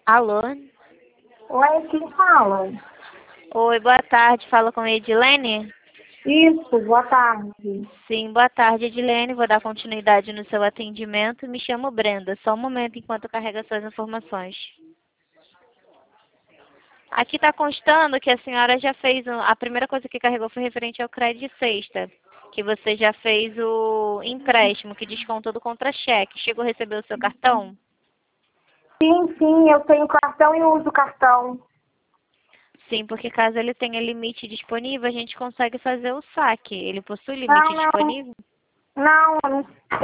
Alô? Oi, quem fala? Oi, boa tarde. Fala com a Edilene? Isso, boa tarde. Sim, boa tarde, Edilene. Vou dar continuidade no seu atendimento. Me chamo Brenda. Só um momento enquanto eu carrego as suas informações. Aqui está constando que a senhora já fez... A primeira coisa que carregou foi referente ao crédito sexta. Que você já fez o empréstimo, que descontou do contra-cheque. Chegou a receber o seu cartão? Sim, eu tenho cartão e uso cartão. Sim, porque caso ele tenha limite disponível, a gente consegue fazer o saque. Ele possui limite Não, disponível? não, não